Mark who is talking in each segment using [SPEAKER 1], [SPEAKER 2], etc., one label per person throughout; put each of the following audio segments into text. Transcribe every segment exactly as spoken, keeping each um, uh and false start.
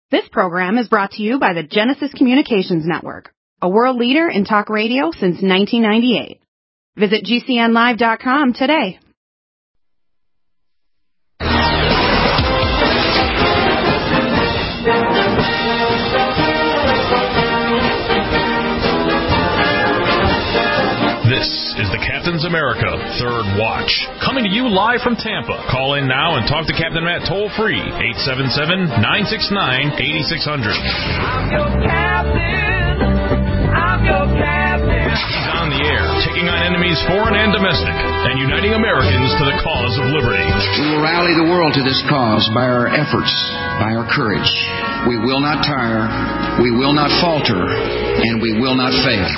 [SPEAKER 1] This program is brought to you by the Genesis Communications Network, a world leader in talk radio since nineteen ninety-eight. Visit G C N live dot com today.
[SPEAKER 2] This is the Captain's America Third Watch, coming to you live from Tampa. Call in now and talk to Captain Matt toll-free, eight seven seven, nine six nine, eight six zero zero.
[SPEAKER 3] I'm your captain. I'm your captain.
[SPEAKER 2] He's on the air, taking on enemies foreign and domestic, and uniting Americans to the cause of liberty.
[SPEAKER 4] We will rally the world to this cause by our efforts, by our courage. We will not tire, we will not falter, and we will not fail.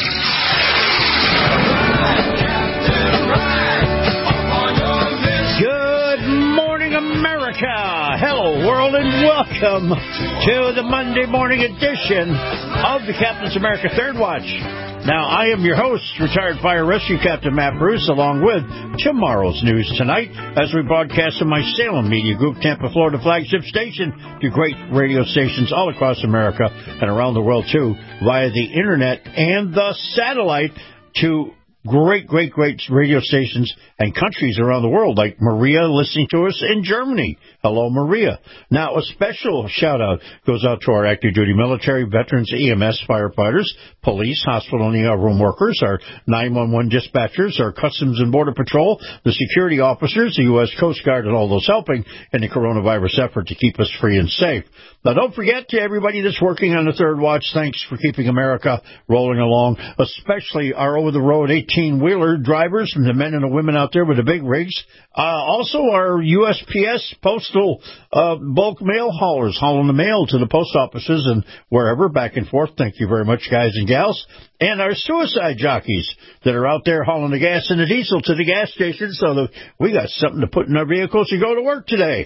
[SPEAKER 5] Good morning, America. Hello, world, and welcome to the Monday morning edition of the Captain's America Third Watch. Now, I am your host, retired fire rescue Captain Matt Bruce, along with tomorrow's news tonight, as we broadcast on my Salem Media Group, Tampa, Florida flagship station, to great radio stations all across America and around the world, too, via the internet and the satellite, to great, great, great radio stations and countries around the world, like Maria listening to us in Germany. Hello, Maria. Now, a special shout-out goes out to our active duty military, veterans, E M S, firefighters, police, hospital and E R room workers, our nine one one dispatchers, our Customs and Border Patrol, the security officers, the U S Coast Guard, and all those helping in the coronavirus effort to keep us free and safe. Now, don't forget to everybody that's working on the Third Watch, thanks for keeping America rolling along, especially our over-the-road eighteen-wheeler drivers and the men and the women out there with the big rigs. Uh, also, our U S P S postal uh, bulk mail haulers hauling the mail to the post offices and wherever, back and forth. Thank you very much, guys and gals. And our suicide jockeys that are out there hauling the gas and the diesel to the gas station so that we got something to put in our vehicles to go to work today.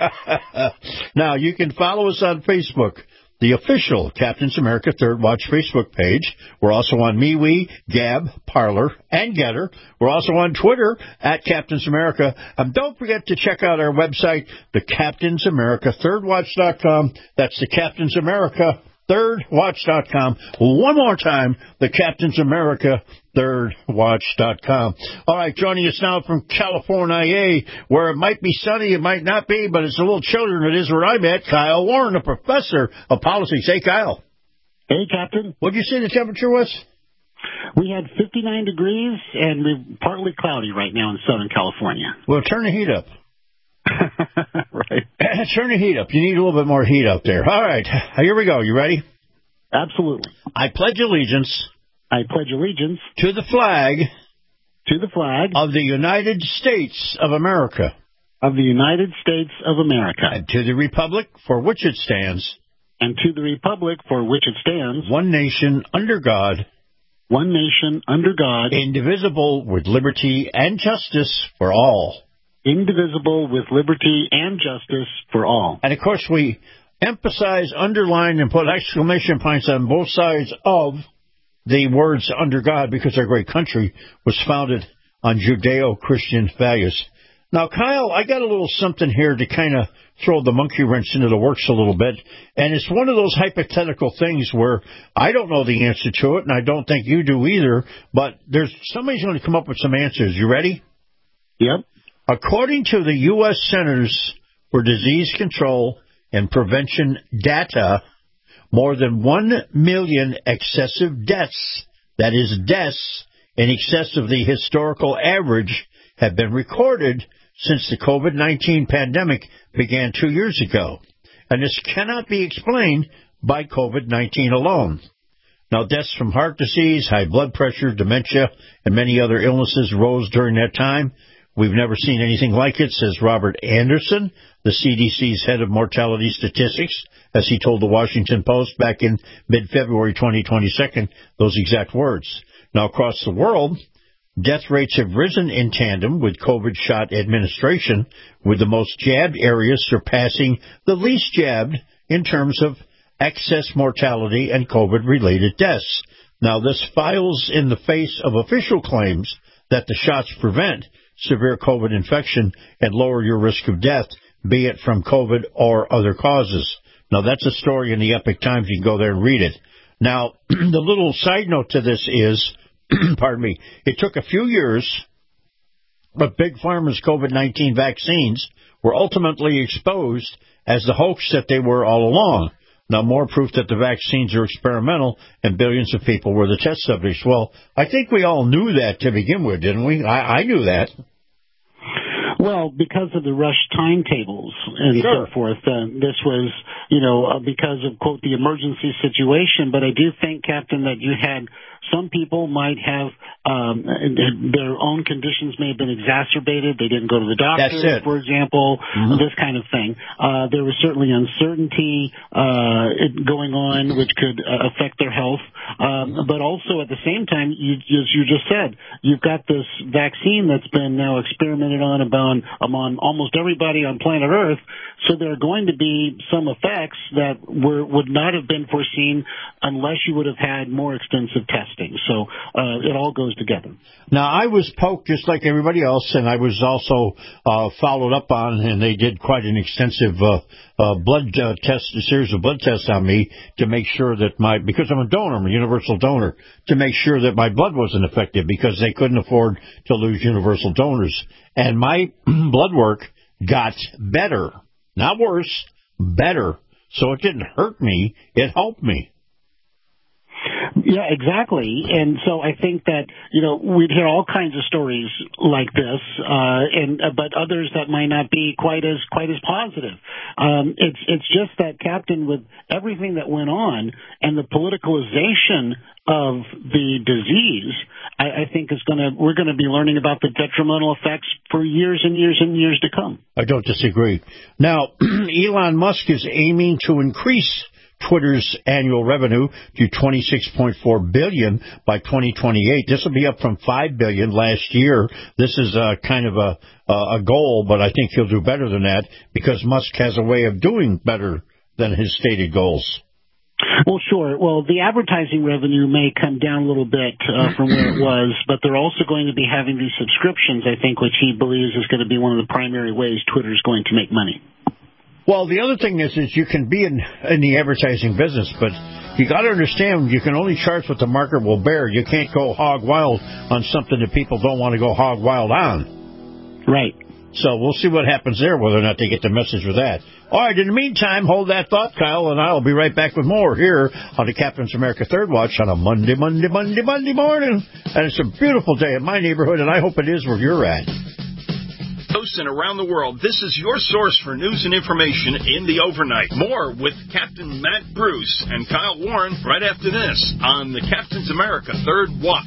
[SPEAKER 5] Now, you can follow us on Facebook, the official Captain's America Third Watch Facebook page. We're also on MeWe, Gab, Parler, and Getter. We're also on Twitter at Captain's America. And don't forget to check out our website, the Captain's America Third Watch dot com. That's the Captain's America Third Watch dot com. One more time, the Captain's America Third Watch dot com. All right, joining us now from California, where it might be sunny, it might not be, but it's a little chillier than it is where I'm at. Kyle Warren, a professor of politics. Hey, Kyle.
[SPEAKER 6] Hey, Captain.
[SPEAKER 5] What did you say the temperature was?
[SPEAKER 6] We had fifty-nine degrees, and we're partly cloudy right now in Southern California.
[SPEAKER 5] Well, turn the heat up.
[SPEAKER 6] Right.
[SPEAKER 5] Turn the heat up. You need a little bit more heat out there. All right. Here we go. You ready?
[SPEAKER 6] Absolutely.
[SPEAKER 5] I pledge allegiance.
[SPEAKER 6] I pledge allegiance.
[SPEAKER 5] To the flag.
[SPEAKER 6] To the flag.
[SPEAKER 5] Of the United States of America.
[SPEAKER 6] Of the United States of America.
[SPEAKER 5] And to the republic for which it stands.
[SPEAKER 6] And to the republic for which it stands.
[SPEAKER 5] One nation, under God.
[SPEAKER 6] One nation, under God.
[SPEAKER 5] Indivisible, with liberty and justice for all.
[SPEAKER 6] Indivisible, with liberty and justice for all.
[SPEAKER 5] And, of course, we emphasize, underline, and put exclamation points on both sides of the words under God, because our great country was founded on Judeo-Christian values. Now, Kyle, I got a little something here to kind of throw the monkey wrench into the works a little bit, and it's one of those hypothetical things where I don't know the answer to it, and I don't think you do either, but there's somebody's going to come up with some answers. You ready?
[SPEAKER 6] Yep.
[SPEAKER 5] According to the U S Centers for Disease Control and Prevention data, more than one million excessive deaths, that is deaths in excess of the historical average, have been recorded since the COVID nineteen pandemic began two years ago. And this cannot be explained by COVID nineteen alone. Now, deaths from heart disease, high blood pressure, dementia, and many other illnesses rose during that time. We've never seen anything like it, says Robert Anderson, the C D C's head of mortality statistics, as he told the Washington Post back in mid-February twenty twenty-two, those exact words. Now, across the world, death rates have risen in tandem with COVID shot administration, with the most jabbed areas surpassing the least jabbed in terms of excess mortality and COVID-related deaths. Now, this files in the face of official claims that the shots prevent severe COVID infection and lower your risk of death, be it from COVID or other causes. Now, that's a story in the Epic Times. You can go there and read it. Now, the little side note to this is, pardon me, it took a few years, but Big Pharma's COVID nineteen vaccines were ultimately exposed as the hoax that they were all along. Now, more proof that the vaccines are experimental and billions of people were the test subjects. Well, I think we all knew that to begin with, didn't we? I, I knew that.
[SPEAKER 6] Well, because of the rush timetables and
[SPEAKER 5] sure.
[SPEAKER 6] so forth, uh, this was, you know, uh, because of, quote, the emergency situation. But I do think, Captain, that you had some people might have um, their own conditions may have been exacerbated. They didn't go to the doctor, for example, mm-hmm. this kind of thing. Uh, there was certainly uncertainty uh, going on, which could uh, affect their health. Um, but also at the same time, you, as you just said, you've got this vaccine that's been now experimented on about among almost everybody on planet Earth. So there are going to be some effects that were, would not have been foreseen unless you would have had more extensive testing. So uh, it all goes together.
[SPEAKER 5] Now, I was poked just like everybody else, and I was also uh, followed up on, and they did quite an extensive uh, uh, blood uh, test, a series of blood tests on me to make sure that my, because I'm a donor, I'm a universal donor, to make sure that my blood wasn't affected because they couldn't afford to lose universal donors. And my blood work got better, not worse, better. So it didn't hurt me, it helped me.
[SPEAKER 6] Yeah, exactly. And so I think that, you know, we'd hear all kinds of stories like this, uh, and uh, but others that might not be quite as quite as positive. Um, it's it's just that, Captain, with everything that went on and the politicalization of the disease, I, I think is going to we're going to be learning about the detrimental effects for years and years and years to come.
[SPEAKER 5] I don't disagree. Now, Elon Musk is aiming to increase Twitter's annual revenue to twenty-six point four billion dollars by twenty twenty-eight. This will be up from five billion dollars last year. This is a kind of a a goal, but I think he'll do better than that because Musk has a way of doing better than his stated goals.
[SPEAKER 6] Well, sure. Well, the advertising revenue may come down a little bit uh, from where it was, but they're also going to be having these subscriptions, I think, which he believes is going to be one of the primary ways Twitter is going to make money.
[SPEAKER 5] Well, the other thing is, is you can be in, in the advertising business, but you got to understand you can only charge what the market will bear. You can't go hog wild on something that people don't want to go hog wild on.
[SPEAKER 6] Right.
[SPEAKER 5] So we'll see what happens there, whether or not they get the message with that. All right, in the meantime, hold that thought, Kyle, and I'll be right back with more here on the Captain's America Third Watch on a Monday, Monday, Monday, Monday morning. And it's a beautiful day in my neighborhood, and I hope it is where you're at.
[SPEAKER 7] And around the world, this is your source for news and information in the overnight. More with Captain Matt Bruce and Kyle Warren right after this on the Captain's America Third Watch.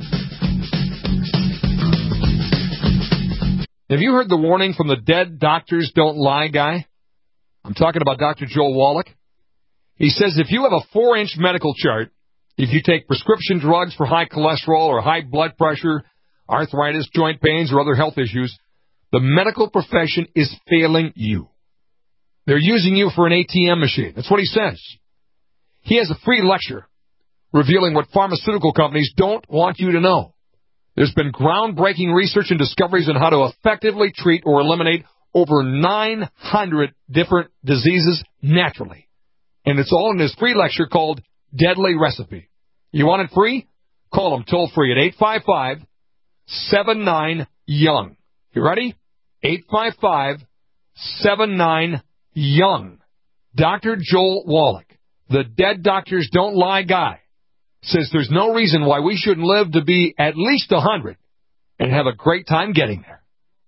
[SPEAKER 8] Have you heard the warning from the Dead Doctors Don't Lie guy? I'm talking about Doctor Joel Wallach. He says if you have a four-inch medical chart, if you take prescription drugs for high cholesterol or high blood pressure, arthritis, joint pains, or other health issues, the medical profession is failing you. They're using you for an A T M machine. That's what he says. He has a free lecture revealing what pharmaceutical companies don't want you to know. There's been groundbreaking research and discoveries on how to effectively treat or eliminate over nine hundred different diseases naturally. And it's all in this free lecture called Deadly Recipe. You want it free? Call them toll free at eight five five, seven nine, young. You ready? eight five five, seven nine, young. Doctor Joel Wallach, the Dead Doctors Don't Lie guy, says there's no reason why we shouldn't live to be at least one hundred and have a great time getting there.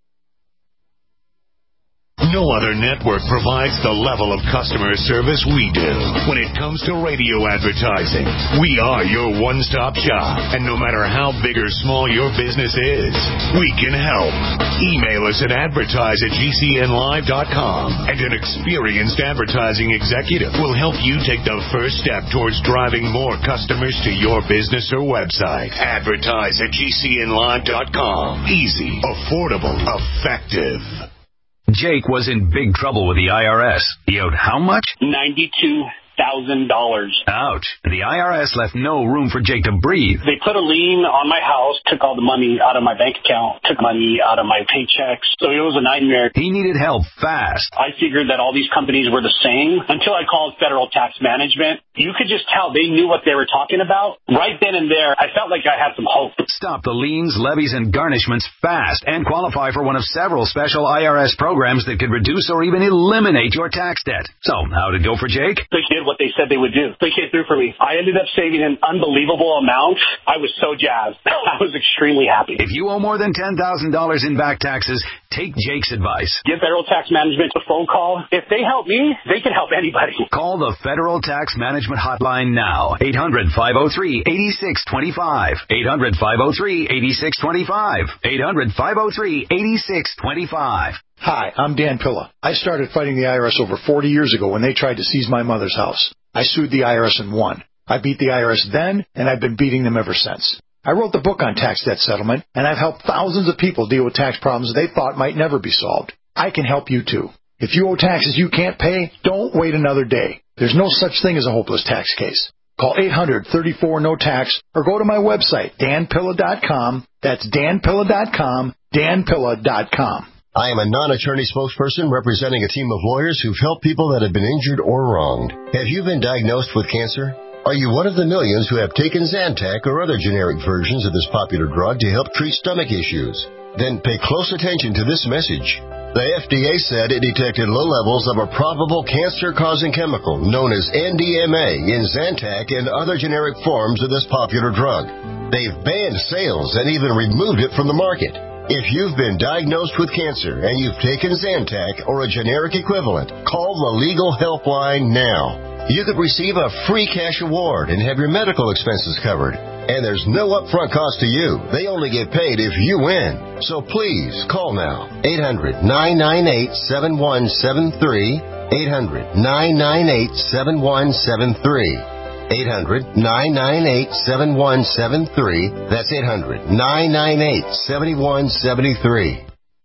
[SPEAKER 9] No other network provides the level of customer service we do. When it comes to radio advertising, we are your one-stop shop. And no matter how big or small your business is, we can help. Email us at advertise at G C N live dot com, and an experienced advertising executive will help you take the first step towards driving more customers to your business or website. Advertise at G C N live dot com. Easy, affordable, effective.
[SPEAKER 10] Jake was in big trouble with the I R S. He owed how much?
[SPEAKER 11] ninety-two thousand
[SPEAKER 10] thousand dollars.
[SPEAKER 11] Ouch. The I R S left no room for Jake to breathe.
[SPEAKER 10] They put a lien on my house, took all the money out of my bank account, took money out of my paychecks. So it was a nightmare.
[SPEAKER 11] He needed help fast.
[SPEAKER 10] I figured that all these companies were the same until I called Federal Tax Management. You could just tell they knew what they were talking about. Right then and there, I felt like I had some hope.
[SPEAKER 11] Stop the liens, levies, and garnishments fast and qualify for one of several special I R S programs that could reduce or even eliminate your tax debt. So, how'd it go for Jake?
[SPEAKER 10] They did what they said they would do. They came through for me. I ended up saving an unbelievable amount. I was so jazzed. I was extremely happy.
[SPEAKER 11] If you owe more than ten thousand dollars in back taxes, take Jake's advice.
[SPEAKER 10] Give Federal Tax Management a phone call. If they help me, they can help anybody.
[SPEAKER 11] Call the Federal Tax Management Hotline now. eight hundred, five oh three, eight six two five. eight hundred, five oh three, eight six two five. eight hundred, five oh three, eight six two five.
[SPEAKER 12] Hi, I'm Dan Pilla. I started fighting the I R S over forty years ago when they tried to seize my mother's house. I sued the I R S and won. I beat the I R S then, and I've been beating them ever since. I wrote the book on tax debt settlement, and I've helped thousands of people deal with tax problems they thought might never be solved. I can help you too. If you owe taxes you can't pay, don't wait another day. There's no such thing as a hopeless tax case. Call eight hundred, thirty-four, no tax or go to my website, dan pilla dot com. That's dan pilla dot com, dan pilla dot com.
[SPEAKER 13] I am a non-attorney spokesperson representing a team of lawyers who've helped people that have been injured or wronged. Have you been diagnosed with cancer? Are you one of the millions who have taken Zantac or other generic versions of this popular drug to help treat stomach issues? Then pay close attention to this message. The F D A said it detected low levels of a probable cancer-causing chemical known as N D M A in Zantac and other generic forms of this popular drug. They've banned sales and even removed it from the market. If you've been diagnosed with cancer and you've taken Zantac or a generic equivalent, call the Legal Helpline now. You could receive a free cash award and have your medical expenses covered. And there's no upfront cost to you. They only get paid if you win. So please, call now. eight hundred, nine nine eight, seven one seven three. eight hundred, nine nine eight, seven one seven three. eight hundred, nine nine eight, seven one seven three. That's eight hundred, nine nine eight, seven one seven three.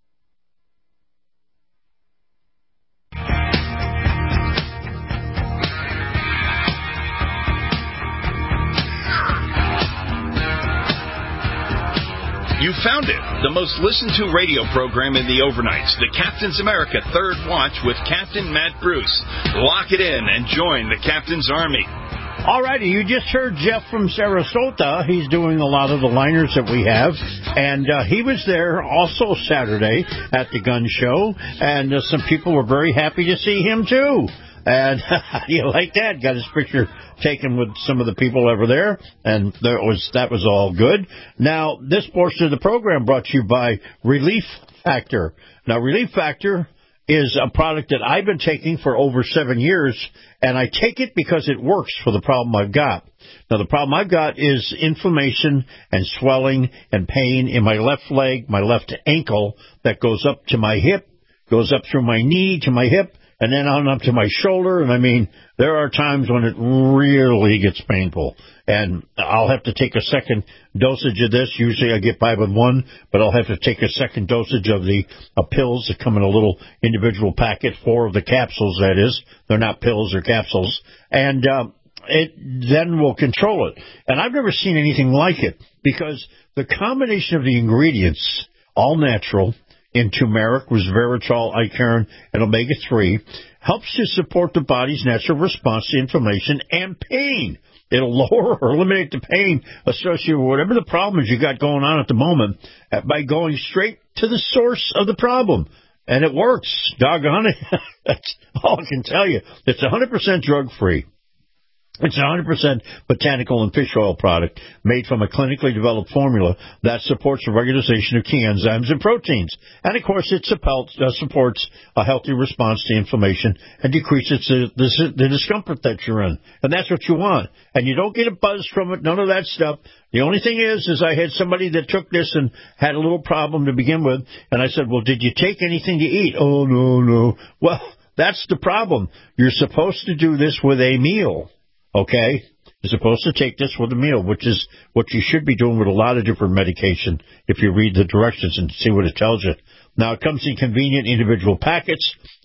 [SPEAKER 7] You found it, the most listened to radio program in the overnights, the Captain's America Third Watch with Captain Matt Bruce. Lock it in and join the Captain's Army.
[SPEAKER 5] All righty, you just heard Jeff from Sarasota. He's doing a lot of the liners that we have, and uh, he was there also Saturday at the gun show, and uh, some people were very happy to see him too. And how do you like that? Got his picture taken with some of the people over there, and there was that was all good. Now, this portion of the program brought to you by Relief Factor. Now, Relief Factor is a product that I've been taking for over seven years, and I take it because it works for the problem I've got. Now, the problem I've got is inflammation and swelling and pain in my left leg, my left ankle that goes up to my hip, goes up through my knee to my hip, and then on up to my shoulder. And I mean, there are times when it really gets painful. And I'll have to take a second dosage of this. Usually I get by with one, but I'll have to take a second dosage of the uh, pills that come in a little individual packet, four of the capsules, that is. They're not pills or capsules. And uh, it then will control it. And I've never seen anything like it because the combination of the ingredients, all natural, in turmeric, resveratrol, icariin, and omega three, helps to support the body's natural response to inflammation and pain. It'll lower or eliminate the pain associated with whatever the problem is you got going on at the moment by going straight to the source of the problem. And it works. Doggone it. That's all I can tell you. It's one hundred percent drug-free. It's a one hundred percent botanical and fish oil product made from a clinically developed formula that supports the regularization of key enzymes and proteins. And, of course, it supports a healthy response to inflammation and decreases the, the, the discomfort that you're in. And that's what you want. And you don't get a buzz from it, none of that stuff. The only thing is, is I had somebody that took this and had a little problem to begin with, and I said, well, did you take anything to eat? Oh, no, no. Well, that's the problem. You're supposed to do this with a meal. Okay? You're supposed to take this with a meal, which is what you should be doing with a lot of different medication if you read the directions and see what it tells you. Now, it comes in convenient individual packets,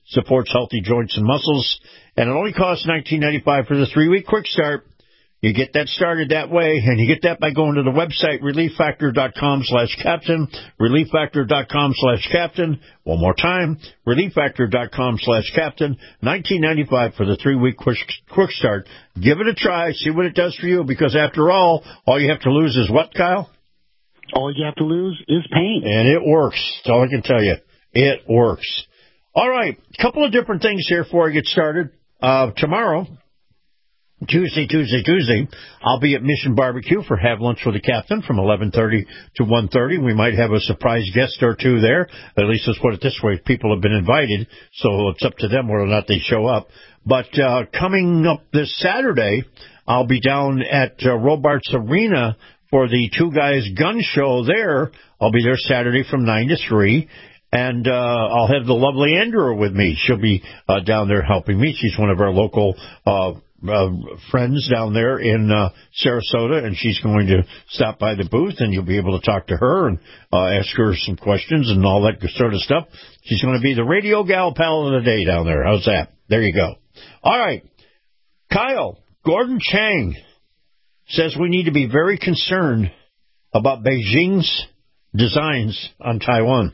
[SPEAKER 5] supports healthy joints and muscles, and it only costs nineteen ninety-five for the three-week quick start. You get that started that way, and you get that by going to the website, relieffactor.com slash captain, relieffactor.com slash captain. One more time, relieffactor.com slash captain, nineteen ninety-five for the three-week quick, quick start. Give it a try, see what it does for you, because after all, all you have to lose is what, Kyle?
[SPEAKER 6] All you have to lose is pain.
[SPEAKER 5] And it works. That's all I can tell you. It works. All right, a couple of different things here before I get started. Uh, tomorrow... Tuesday, Tuesday, Tuesday, I'll be at Mission Barbecue for Have Lunch with the Captain from eleven thirty to one thirty. We might have a surprise guest or two there. At least let's put it this way. People have been invited, so it's up to them whether or not they show up. But uh, coming up this Saturday, I'll be down at uh, Robarts Arena for the Two Guys Gun Show there. I'll be there Saturday from nine to three. And uh, I'll have the lovely Andrew with me. She'll be uh, down there helping me. She's one of our local uh Uh, friends down there in uh, Sarasota, and she's going to stop by the booth, and you'll be able to talk to her and uh, ask her some questions and all that sort of stuff. She's going to be the radio gal pal of the day down there. How's that? There you go. All right. Kyle, Gordon Chang says we need to be very concerned about Beijing's designs on Taiwan.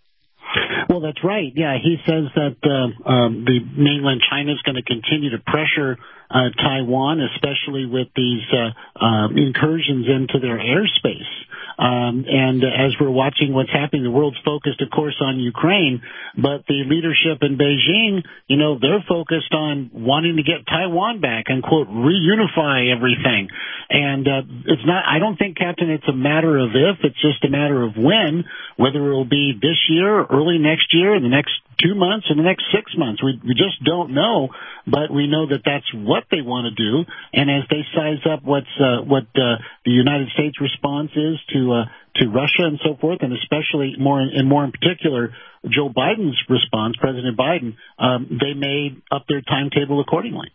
[SPEAKER 6] Well, that's right. Yeah, he says that uh, um, the mainland China is going to continue to pressure uh, Taiwan, especially with these uh, uh, incursions into their airspace. Um, and as we're watching what's happening, the world's focused, of course, on Ukraine, but the leadership in Beijing, you know, they're focused on wanting to get Taiwan back and, quote, reunify everything. And uh, it's not, I don't think, Captain, it's a matter of if, it's just a matter of when, whether it will be this year, early next year, in the next two months, in the next six months. We, we just don't know, but we know that that's what they want to do. And as they size up what's uh, what uh, the United States response is to uh, to Russia and so forth, and especially more in, and more in particular Joe Biden's response, President Biden, um, they may up their timetable accordingly.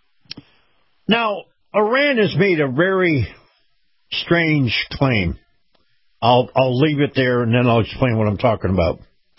[SPEAKER 5] Now, Iran has made a very strange claim. I'll I'll leave it there, and then I'll explain what I'm talking about.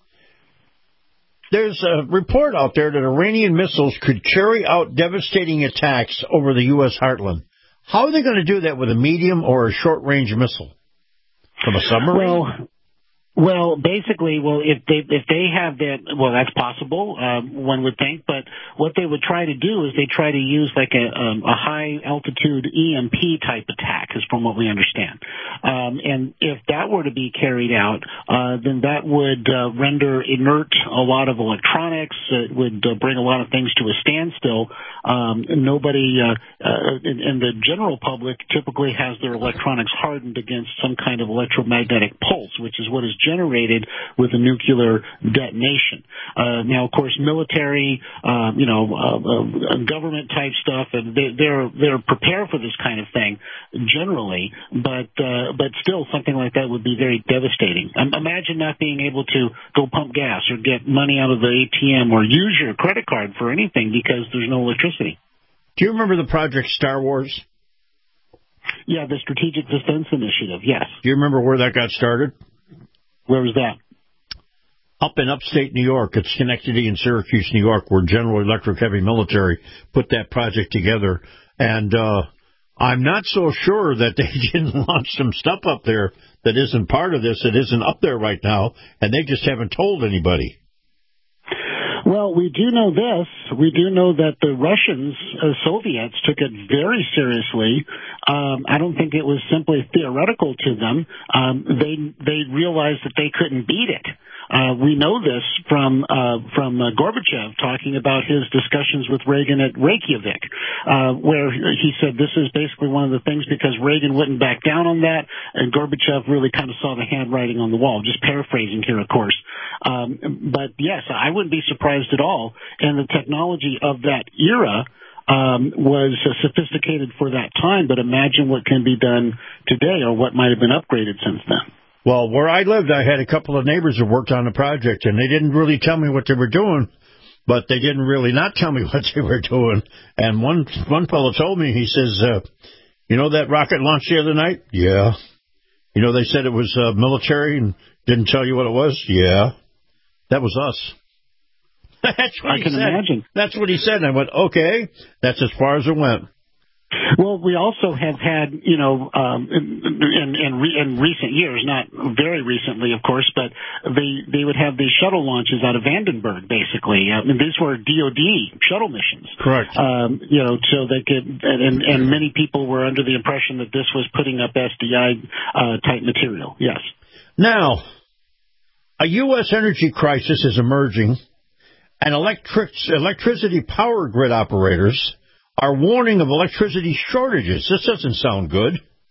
[SPEAKER 5] There's a report out there that Iranian missiles could carry out devastating attacks over the U S heartland. How are they going to do that with a medium or a short-range missile? From a submarine?
[SPEAKER 6] Well, well, basically, well, if they if they have that, well, that's possible. Um, one would think, but what they would try to do is they try to use like a um, a high altitude E M P type attack, is from what we understand. Um, and if that were to be carried out, uh, then that would uh, render inert a lot of electronics. It would uh, bring a lot of things to a standstill. Um, nobody, uh, uh, and, and the general public typically has their electronics hardened against some kind of electromagnetic pulse, which is what is generated with a nuclear detonation. Uh, now, of course, military, uh, you know, uh, uh, government type stuff, and they, they're they're prepared for this kind of thing generally, but uh, but still, something like that would be very devastating. Um, imagine not being able to go pump gas or get money out of the A T M or use your credit card for anything because there's no electricity.
[SPEAKER 5] Do you remember the Project Star Wars?
[SPEAKER 6] Yeah, the Strategic Defense Initiative, yes.
[SPEAKER 5] Do you remember where that got started?
[SPEAKER 6] Where was that?
[SPEAKER 5] Up in upstate New York. It's Schenectady and Syracuse, New York, where General Electric Heavy Military put that project together. And uh, I'm not so sure that they didn't launch some stuff up there that isn't part of this, that isn't up there right now, and they just haven't told anybody.
[SPEAKER 6] Well, we do know this. We do know that the Russians, uh, Soviets, took it very seriously. Um, I don't think it was simply theoretical to them. Um, they they realized that they couldn't beat it. Uh, we know this from uh, from uh, Gorbachev talking about his discussions with Reagan at Reykjavik, uh, where he said this is basically one of the things because Reagan wouldn't back down on that, and Gorbachev really kind of saw the handwriting on the wall. Just paraphrasing here, of course. Um, but yes, I wouldn't be surprised at all. And the technology of that era um, was uh, sophisticated for that time, but imagine what can be done today or what might have been upgraded since then.
[SPEAKER 5] Well, where I lived, I had a couple of neighbors who worked on the project, and they didn't really tell me what they were doing, but they didn't really not tell me what they were doing. And one one fellow told me, he says, uh, you know that rocket launch the other night? Yeah. You know, they said it was uh, military and didn't tell you what it was? Yeah. That was us. That's what
[SPEAKER 6] I
[SPEAKER 5] he
[SPEAKER 6] can
[SPEAKER 5] said.
[SPEAKER 6] imagine.
[SPEAKER 5] That's what he said. And I went, okay, that's as far as it went.
[SPEAKER 6] Well, we also have had, you know, um, in, in, in, re- in recent years, not very recently, of course, but they they would have these shuttle launches out of Vandenberg, basically. I mean, these were D O D shuttle missions.
[SPEAKER 5] Correct.
[SPEAKER 6] Um, you know, so they could, and, and many people were under the impression that this was putting up S D I uh, type material. Yes.
[SPEAKER 5] Now, a U S energy crisis is emerging, and electric electricity power grid operators are warning of electricity shortages. This doesn't sound good.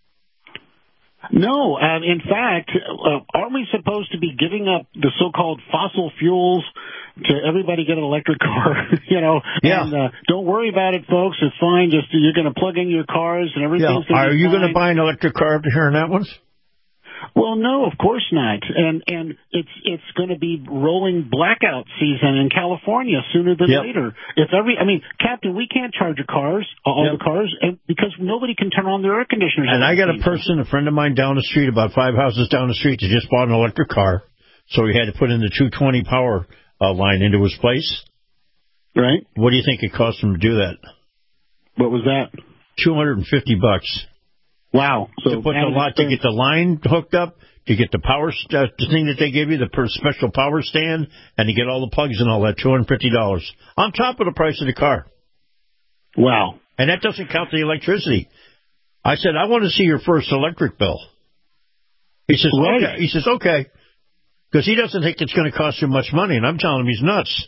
[SPEAKER 6] No, um, in fact, uh, aren't we supposed to be giving up the so-called fossil fuels to everybody get an electric car? you know,
[SPEAKER 5] yeah.
[SPEAKER 6] and uh, don't worry about it, folks. It's fine. Just you're going to plug in your cars and everything's
[SPEAKER 5] Yeah.
[SPEAKER 6] going to be
[SPEAKER 5] Are you
[SPEAKER 6] fine.
[SPEAKER 5] going to buy an electric car after hearing that one?
[SPEAKER 6] Well, no, of course not. And and it's it's going to be rolling blackout season in California sooner than
[SPEAKER 5] Yep.
[SPEAKER 6] later. If every, I mean, Captain, we can't charge our cars, all
[SPEAKER 5] Yep.
[SPEAKER 6] the cars, and because nobody can turn on their air conditioners.
[SPEAKER 5] And
[SPEAKER 6] at
[SPEAKER 5] I
[SPEAKER 6] the
[SPEAKER 5] got a
[SPEAKER 6] same time.
[SPEAKER 5] person, a friend of mine down the street, about five houses down the street, that just bought an electric car. So he had to put in the two twenty power uh, line into his place.
[SPEAKER 6] Right.
[SPEAKER 5] What do you think it cost him to do that?
[SPEAKER 6] What was that?
[SPEAKER 5] two hundred fifty bucks.
[SPEAKER 6] Wow. So
[SPEAKER 5] to put the lot, to get the line hooked up, to get the power st- the thing that they give you, the per special power stand, and to get all the plugs and all that, two hundred fifty dollars on top of the price of the car.
[SPEAKER 6] Wow.
[SPEAKER 5] And that doesn't count the electricity. I said, I want to see your first electric bill. He says,
[SPEAKER 6] Right.
[SPEAKER 5] okay. He says, okay. Because he doesn't think it's going to cost you much money, and I'm telling him he's nuts.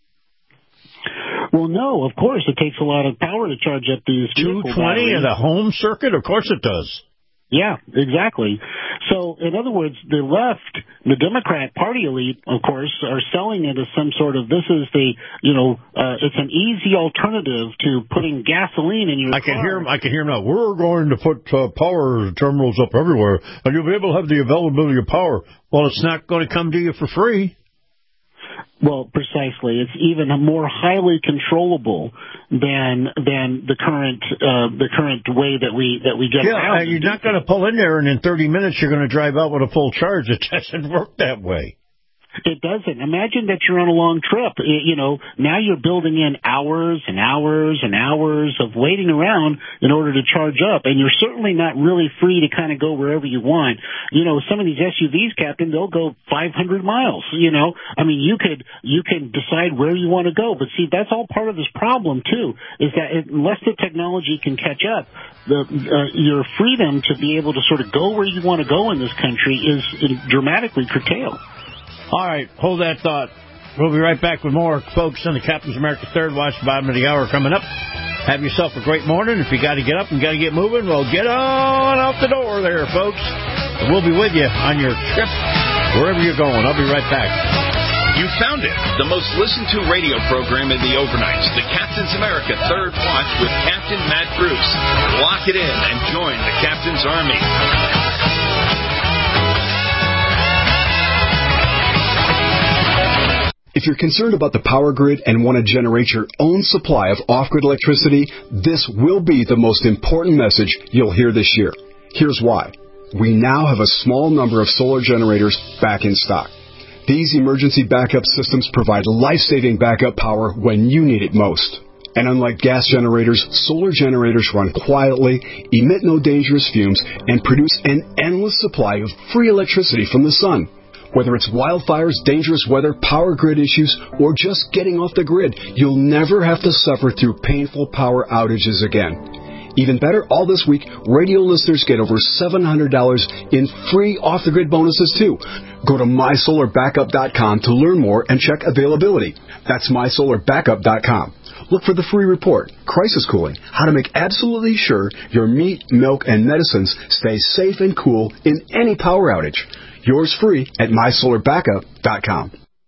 [SPEAKER 6] Well, no, of course. It takes a lot of power to charge up these
[SPEAKER 5] two twenty at a home circuit? Of course it does.
[SPEAKER 6] Yeah, exactly. So, in other words, the left, the Democrat Party elite, of course, are selling it as some sort of, this is the, you know, uh, it's an easy alternative to putting gasoline in your
[SPEAKER 5] I can
[SPEAKER 6] car.
[SPEAKER 5] hear him. I can hear him now. We're going to put uh, power terminals up everywhere, and you'll be able to have the availability of power. Well, it's not going to come to you for free.
[SPEAKER 6] Well, precisely. It's even more highly controllable than than the current uh, the current way that we that we get
[SPEAKER 5] Yeah,
[SPEAKER 6] around.
[SPEAKER 5] and you're not going to pull in there, and in thirty minutes you're going to drive out with a full charge. It doesn't work that way.
[SPEAKER 6] It doesn't. Imagine that you're on a long trip. You know, now you're building in hours and hours and hours of waiting around in order to charge up, and you're certainly not really free to kind of go wherever you want. You know, some of these S U Vs, Captain, they'll go five hundred miles. You know, I mean, you could you can decide where you want to go, but see, that's all part of this problem too. Is that unless the technology can catch up, the uh, your freedom to be able to sort of go where you want to go in this country is dramatically curtailed.
[SPEAKER 5] All right, hold that thought. We'll be right back with more, folks, on the Captain's America Third Watch, bottom of the hour coming up. Have yourself a great morning. If you got to get up and got to get moving, well, get on out the door there, folks. We'll be with you on your trip, wherever you're going. I'll be right back.
[SPEAKER 7] You found it, the most listened to radio program in the overnights, the Captain's America Third Watch with Captain Matt Bruce. Lock it in and join the Captain's Army.
[SPEAKER 14] If you're concerned about the power grid and want to generate your own supply of off-grid electricity, this will be the most important message you'll hear this year. Here's why. We now have a small number of solar generators back in stock. These emergency backup systems provide life-saving backup power when you need it most. And unlike gas generators, solar generators run quietly, emit no dangerous fumes, and produce an endless supply of free electricity from the sun. Whether it's wildfires, dangerous weather, power grid issues, or just getting off the grid, you'll never have to suffer through painful power outages again. Even better, all this week, radio listeners get over seven hundred dollars in free off-the-grid bonuses, too. Go to my solar backup dot com to learn more and check availability. That's my solar backup dot com. Look for the free report, Crisis Cooling, how to make absolutely sure your meat, milk, and medicines stay safe and cool in any power outage. Yours free at my solar backup dot com.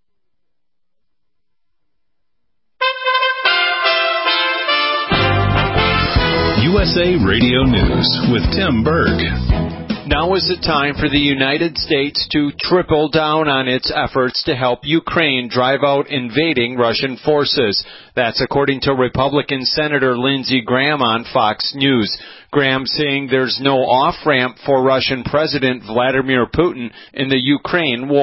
[SPEAKER 2] U S A Radio News with Tim Berg.
[SPEAKER 15] Now is the time for the United States to triple down on its efforts to help Ukraine drive out invading Russian forces. That's according to Republican Senator Lindsey Graham on Fox News. Graham saying there's no off-ramp for Russian President Vladimir Putin in the Ukraine war.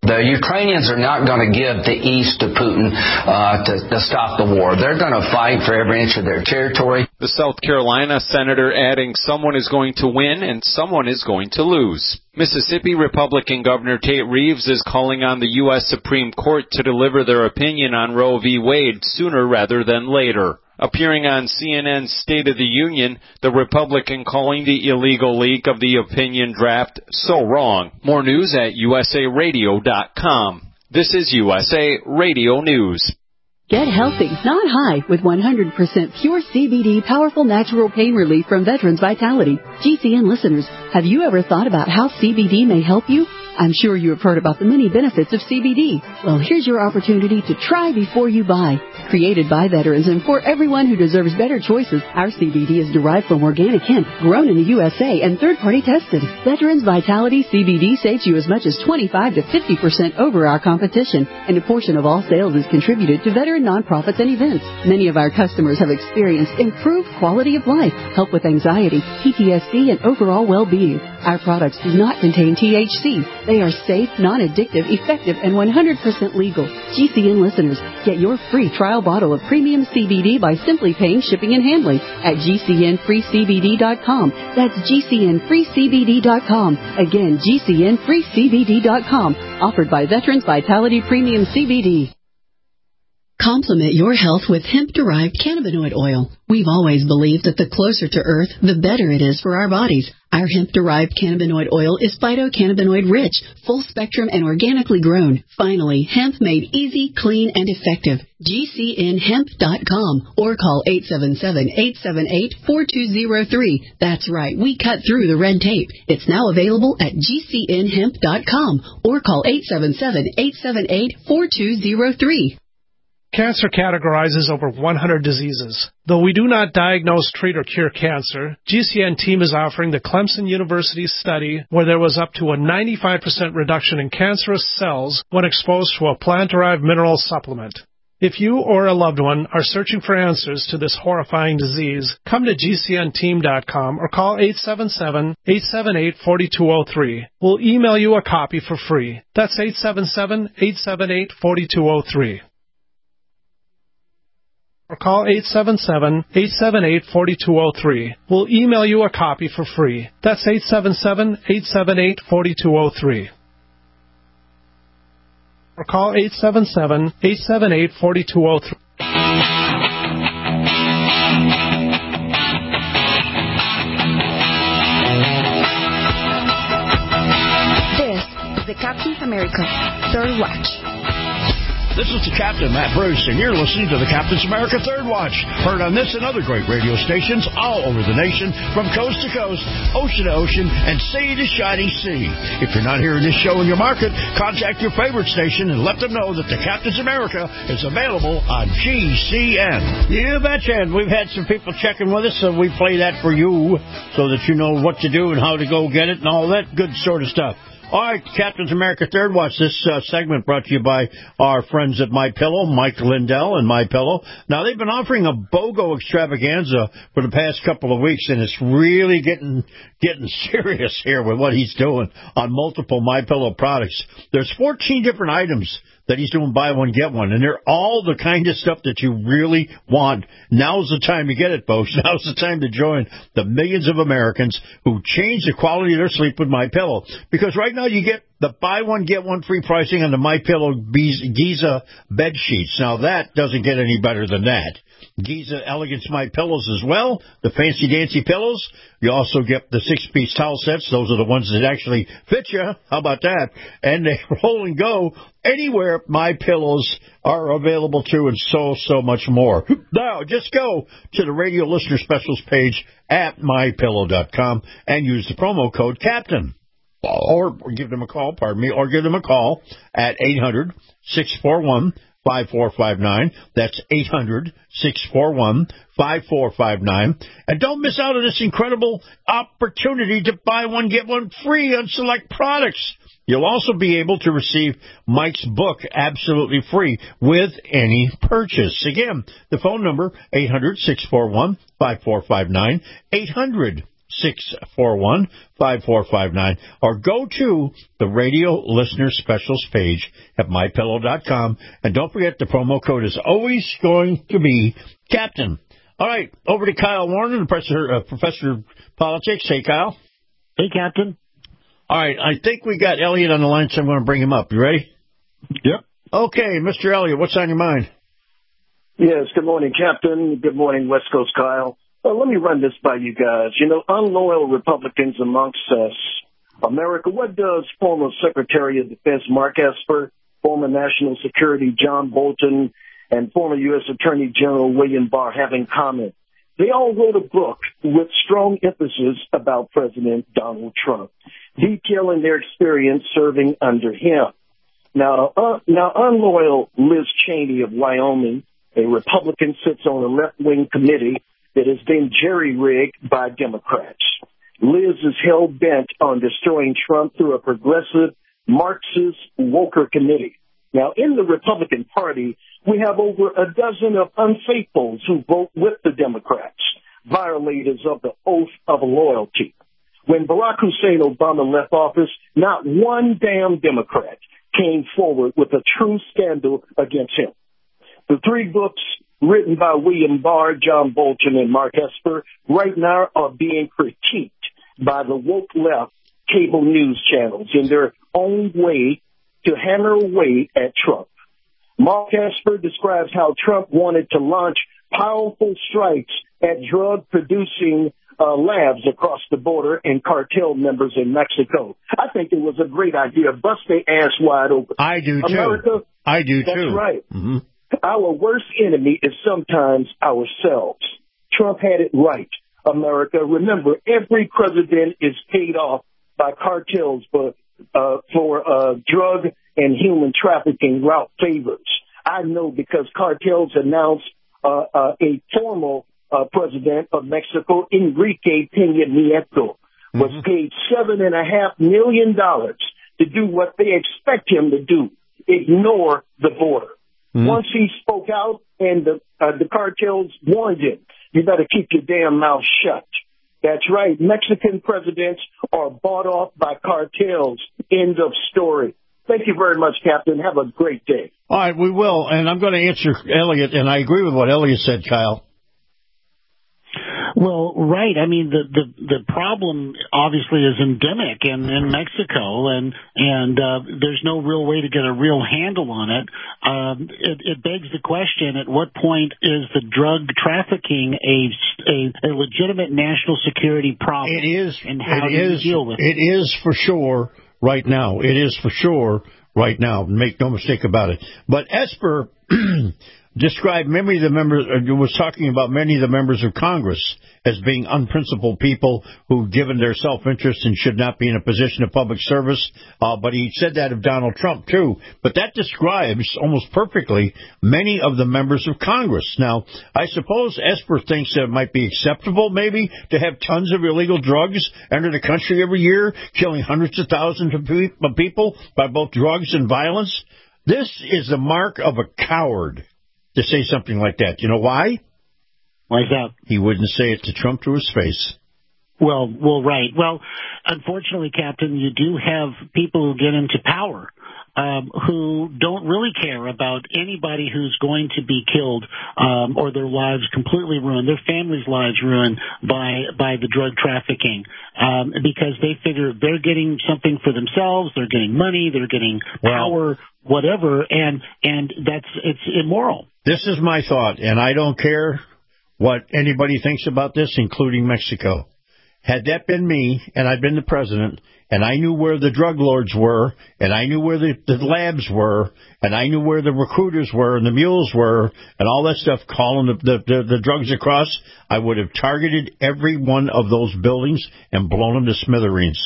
[SPEAKER 16] The Ukrainians are not going to give the East to Putin uh, to, to stop the war. They're going to fight for every inch of their territory.
[SPEAKER 15] The South Carolina senator adding someone is going to win and someone is going to lose. Mississippi Republican Governor Tate Reeves is calling on the U S Supreme Court to deliver their opinion on Roe v. Wade sooner rather than later. Appearing on C N N's State of the Union, the Republican calling the illegal leak of the opinion draft so wrong. More news at U S A radio dot com. This is U S A Radio News.
[SPEAKER 17] Get healthy, not high, with one hundred percent pure C B D powerful natural pain relief from Veterans Vitality. G C N listeners, have you ever thought about how C B D may help you? I'm sure you have heard about the many benefits of C B D. Well, here's your opportunity to try before you buy. Created by veterans and for everyone who deserves better choices, our C B D is derived from organic hemp, grown in the U S A and third-party tested. Veterans Vitality C B D saves you as much as twenty-five to fifty percent over our competition, and a portion of all sales is contributed to veteran nonprofits and events. Many of our customers have experienced improved quality of life, help with anxiety, P T S D, and overall well-being. Our products do not contain T H C. They are safe, non-addictive, effective, and one hundred percent legal. G C N listeners, get your free trial bottle of premium C B D by simply paying shipping and handling at G C N free C B D dot com. That's G C N free C B D dot com. Again, G C N free C B D dot com. Offered by Veterans Vitality Premium C B D. Complement your health with hemp-derived cannabinoid oil. We've always believed that the closer to Earth, the better it is for our bodies. Our hemp-derived cannabinoid oil is phytocannabinoid rich, full-spectrum, and organically grown. Finally, hemp made easy, clean, and effective. G C N hemp dot com or call eight seven seven, eight seven eight, four two zero three. That's right, we cut through the red tape. It's now available at G C N hemp dot com or call eight seven seven, eight seven eight, four two zero three.
[SPEAKER 18] Cancer categorizes over one hundred diseases. Though we do not diagnose, treat, or cure cancer, G C N team is offering the Clemson University study where there was up to a ninety-five percent reduction in cancerous cells when exposed to a plant-derived mineral supplement. If you or a loved one are searching for answers to this horrifying disease, come to G C N team dot com or call eight seven seven, eight seven eight, four two zero three. We'll email you a copy for free. That's eight seven seven, eight seven eight, four two zero three. Or call eight seven seven, eight seven eight, four two zero three. We'll email you a copy for free. That's eight seven seven, eight seven eight, four two zero three. Or call eight seven seven, eight seven eight, four two zero three.
[SPEAKER 19] This is the Captain America Third Watch.
[SPEAKER 5] This is the Captain, Matt Bruce, and you're listening to the Captain's America Third Watch. Heard on this and other great radio stations all over the nation, from coast to coast, ocean to ocean, and sea to shining sea. If you're not hearing this show in your market, contact your favorite station and let them know that the Captain's America is available on G C N. You betcha, and we've had some people checking with us, so we play that for you so that you know what to do and how to go get it and all that good sort of stuff. All right, Captain's America Third Watch. This uh, segment brought to you by our friends at MyPillow, Mike Lindell and MyPillow. Now, they've been offering a BOGO extravaganza for the past couple of weeks, and it's really getting getting serious here with what he's doing on multiple MyPillow products. There's fourteen different items that he's doing buy one, get one, and they're all the kind of stuff that you really want. Now's the time to get it, folks. Now's the time to join the millions of Americans who change the quality of their sleep with MyPillow. Because right now you get the buy one, get one free pricing on the MyPillow Giza bed sheets. Now that doesn't get any better than that. Giza Elegance My Pillows as well, the fancy dancy pillows. You also get the six-piece towel sets. Those are the ones that actually fit you. How about that? And they roll and go anywhere My Pillows are available to, and so, so much more. Now, just go to the radio listener specials page at my pillow dot com and use the promo code CAPTAIN. Or give them a call, pardon me, or give them a call at eight hundred, six four one, five four five nine. That's eight hundred, six four one, five four five nine. And don't miss out on this incredible opportunity to buy one, get one free on select products. You'll also be able to receive Mike's book absolutely free with any purchase. Again, the phone number, eight hundred, six four one, five four five nine, eight hundred, six four one, five four five nine, or go to the Radio Listener Specials page at my pillow dot com. And don't forget, the promo code is always going to be Captain. All right, over to Kyle Warner, the professor, uh, professor of politics. Hey, Kyle.
[SPEAKER 6] Hey, Captain.
[SPEAKER 5] All right, I think we got Elliot on the line, so I'm going to bring him up. You ready?
[SPEAKER 20] Yep.
[SPEAKER 5] Okay, Mister Elliot, what's on your mind?
[SPEAKER 20] Yes, good morning, Captain. Good morning, West Coast Kyle. Well, let me run this by you guys. You know, unloyal Republicans amongst us, America, what does former Secretary of Defense Mark Esper, former National Security John Bolton, and former U S Attorney General William Barr have in common? They all wrote a book with strong emphasis about President Donald Trump, detailing their experience serving under him. Now, uh, now, unloyal Liz Cheney of Wyoming, a Republican, sits on a left-wing committee that has been jerry-rigged by Democrats. Liz is hell-bent on destroying Trump through a progressive Marxist Woker committee. Now, in the Republican Party, we have over a dozen of unfaithfuls who vote with the Democrats, violators of the oath of loyalty. When Barack Hussein Obama left office, not one damn Democrat came forward with a true scandal against him. The three books written by William Barr, John Bolton, and Mark Esper right now are being critiqued by the woke left cable news channels in their own way to hammer away at Trump. Mark Esper describes how Trump wanted to launch powerful strikes at drug-producing uh, labs across the border and cartel members in Mexico. I think it was a great idea. Bust their ass wide open.
[SPEAKER 5] I do, too.
[SPEAKER 20] America,
[SPEAKER 5] I do,
[SPEAKER 20] that's
[SPEAKER 5] too.
[SPEAKER 20] That's right.
[SPEAKER 5] Mm-hmm.
[SPEAKER 20] Our worst enemy is sometimes ourselves. Trump had it right, America. Remember, every president is paid off by cartels for uh, for uh, drug and human trafficking route favors. I know because cartels announced uh, uh, a formal uh, president of Mexico, Enrique Peña Nieto, was mm-hmm. paid seven and a half million dollars to do what they expect him to do, ignore the border. Mm-hmm. Once he spoke out and the, uh, the cartels warned him, you better keep your damn mouth shut. That's right. Mexican presidents are bought off by cartels. End of story. Thank you very much, Captain. Have a great day.
[SPEAKER 5] All right, we will. And I'm going to answer Elliot, and I agree with what Elliot said, Kyle.
[SPEAKER 6] Well, right. I mean, the, the, the problem obviously is endemic in, in Mexico, and and uh, there's no real way to get a real handle on it. Um, it. It begs the question: at what point is the drug trafficking a a, a legitimate national security problem?
[SPEAKER 5] It is.
[SPEAKER 6] And how
[SPEAKER 5] it
[SPEAKER 6] do
[SPEAKER 5] is,
[SPEAKER 6] you deal with it?
[SPEAKER 5] It is for sure right now. It is for sure right now. Make no mistake about it. But Esper described many of the members, uh, was talking about many of the members of Congress as being unprincipled people who, given their self-interest, and should not be in a position of public service. Uh, but he said that of Donald Trump, too. But that describes almost perfectly many of the members of Congress. Now, I suppose Esper thinks that it might be acceptable, maybe, to have tons of illegal drugs enter the country every year, killing hundreds of thousands of people by both drugs and violence. This is the mark of a coward to say something like that. You know why?
[SPEAKER 6] Why is that?
[SPEAKER 5] He wouldn't say it to Trump to his face.
[SPEAKER 6] Well, well, right. Well, unfortunately, Captain, you do have people who get into power um, who don't really care about anybody who's going to be killed um, or their lives completely ruined, their families' lives ruined by by the drug trafficking, um, because they figure they're getting something for themselves, they're getting money, they're getting power, whatever, and and that's it's immoral.
[SPEAKER 5] This is my thought, and I don't care what anybody thinks about this, including Mexico. Had that been me, and I'd been the president, and I knew where the drug lords were, and I knew where the, the labs were, and I knew where the recruiters were, and the mules were, and all that stuff, calling the, the, the, the drugs across, I would have targeted every one of those buildings and blown them to smithereens.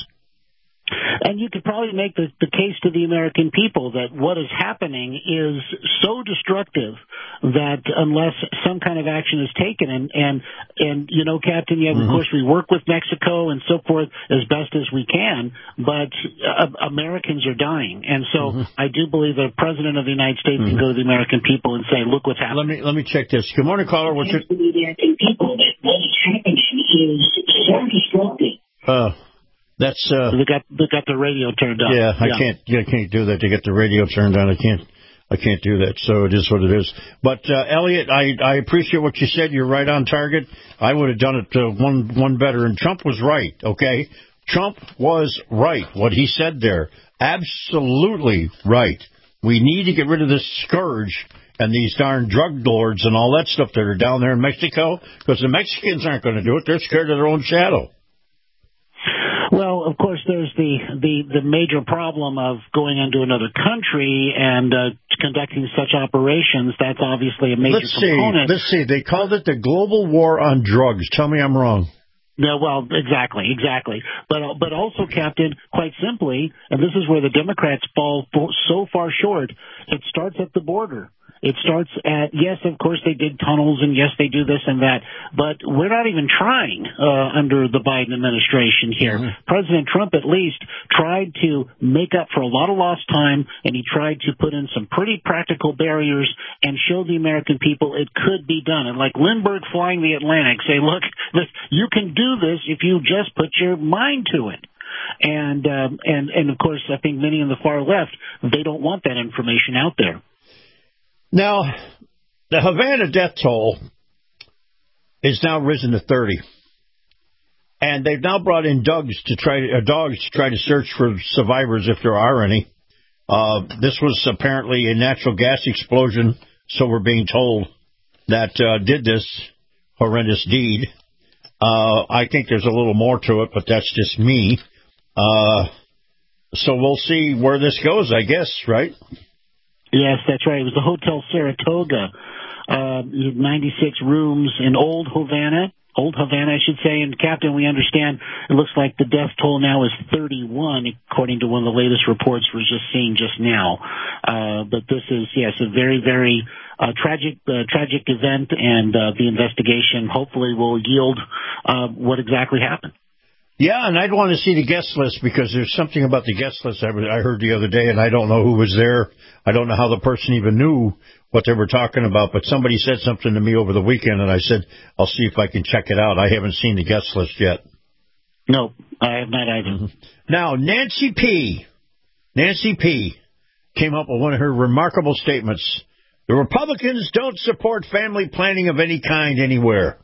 [SPEAKER 6] And you could probably make the, the case to the American people that what is happening is so destructive that unless some kind of action is taken, and, and, and you know, Captain, yeah, mm-hmm. of course, we work with Mexico and so forth as best as we can, but uh, Americans are dying. And so mm-hmm. I do believe that a president of the United States mm-hmm. can go to the American people and say, look what's happening.
[SPEAKER 5] Let me, let me check this. Good morning, caller. What's your...
[SPEAKER 6] The American people that what is happening is so destructive
[SPEAKER 5] Uh, that's uh,
[SPEAKER 6] they got they got the radio turned on.
[SPEAKER 5] Yeah, I yeah. can't I can't do that to get the radio turned on. I can't I can't do that. So it is what it is. But uh, Elliot, I I appreciate what you said. You're right on target. I would have done it uh, one one better. And Trump was right. Okay, Trump was right. What he said there, absolutely right. We need to get rid of this scourge and these darn drug lords and all that stuff that are down there in Mexico, because the Mexicans aren't going to do it. They're scared of their own shadow.
[SPEAKER 6] Well, of course, there's the, the, the major problem of going into another country and uh, conducting such operations. That's obviously a major
[SPEAKER 5] let's
[SPEAKER 6] component.
[SPEAKER 5] See, let's see. They called it the global war on drugs. Tell me I'm wrong.
[SPEAKER 6] No, well, exactly, exactly. But but also, Captain, quite simply, and this is where the Democrats fall so far short, it starts at the border. It starts at, yes, of course they dig tunnels, and yes, they do this and that, but we're not even trying uh, under the Biden administration here. Mm-hmm. President Trump, at least, tried to make up for a lot of lost time, and he tried to put in some pretty practical barriers and show the American people it could be done. And like Lindbergh flying the Atlantic, say, look, this, you can do this if you just put your mind to it. And, um, and, and of course, I think many in the far left, they don't want that information out there.
[SPEAKER 5] Now, the Havana death toll is now risen to thirty, and they've now brought in dogs to try to, uh, dogs to try to search for survivors if there are any. Uh, this was apparently a natural gas explosion, so we're being told, that uh, did this horrendous deed. Uh, I think there's a little more to it, but that's just me. Uh, so we'll see where this goes, I guess, right?
[SPEAKER 6] Yes, that's right. It was the Hotel Saratoga, uh, ninety-six rooms in Old Havana, Old Havana, I should say. And, Captain, we understand it looks like the death toll now is thirty-one, according to one of the latest reports we're just seeing just now. Uh, but this is, yes, a very, very uh, tragic, uh, tragic event, and uh, the investigation hopefully will yield uh, what exactly happened.
[SPEAKER 5] Yeah, and I'd want to see the guest list, because there's something about the guest list I, I heard the other day, and I don't know who was there. I don't know how the person even knew what they were talking about, but somebody said something to me over the weekend, and I said, I'll see if I can check it out. I haven't seen the guest list yet.
[SPEAKER 6] No, I have not either.
[SPEAKER 5] Now, Nancy P. Nancy P. came up with one of her remarkable statements. The Republicans don't support family planning of any kind anywhere.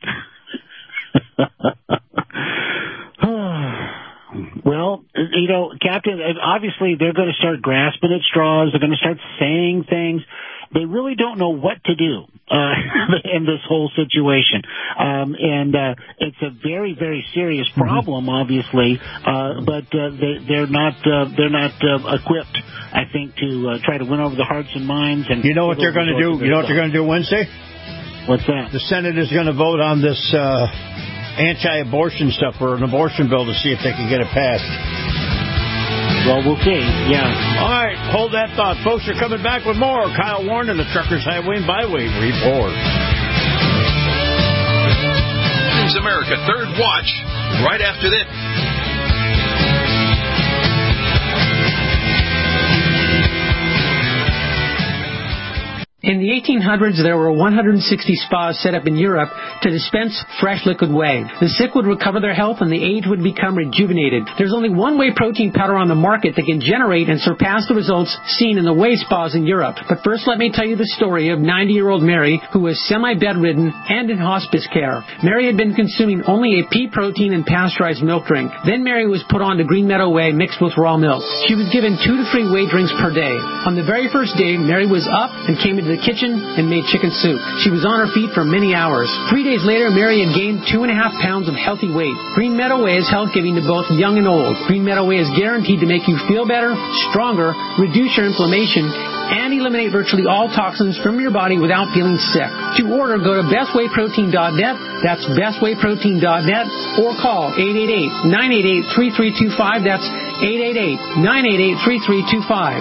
[SPEAKER 6] Well, you know, Captain, obviously they're going to start grasping at straws. They're going to start saying things. They really don't know what to do uh, in this whole situation. Um, and uh, it's a very, very serious problem, obviously, uh, but uh, they, they're not uh, they're not uh, equipped, I think, to uh, try to win over the hearts and minds. And
[SPEAKER 5] you know what they're going to do? You know what they're going to do Wednesday?
[SPEAKER 6] What's that?
[SPEAKER 5] The Senate is going to vote on this uh, anti-abortion stuff, or an abortion bill, to see if they can get it passed.
[SPEAKER 6] Well, we'll see, yeah.
[SPEAKER 5] All right, hold that thought. Folks are coming back with more. Kyle Warren and the Truckers Highway and Byway Report.
[SPEAKER 7] News America Third Watch, right after this.
[SPEAKER 21] In the eighteen hundreds, there were one hundred sixty spas set up in Europe to dispense fresh liquid whey. The sick would recover their health and the aged would become rejuvenated. There's only one whey protein powder on the market that can generate and surpass the results seen in the whey spas in Europe. But first, let me tell you the story of ninety-year-old Mary, who was semi-bedridden and in hospice care. Mary had been consuming only a pea protein and pasteurized milk drink. Then Mary was put on to Green Meadow Whey mixed with raw milk. She was given two to three whey drinks per day. On the very first day, Mary was up and came into the kitchen and made chicken soup. She was on her feet for many hours. Three days later, Mary had gained two and a half pounds of healthy weight. Green Meadow Whey is health-giving to both young and old. Green Meadow Whey is guaranteed to make you feel better, stronger, reduce your inflammation, and eliminate virtually all toxins from your body without feeling sick. To order, go to best whey protein dot net. That's best whey protein dot net, or call eight eight eight, nine eight eight, three three two five. That's eight eight eight, nine eight eight, three three two five.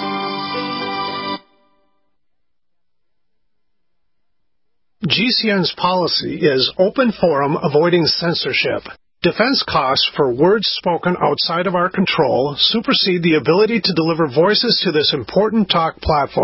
[SPEAKER 18] G C N's policy is open forum, avoiding censorship. Defense costs for words spoken outside of our control supersede the ability to deliver voices to this important talk platform.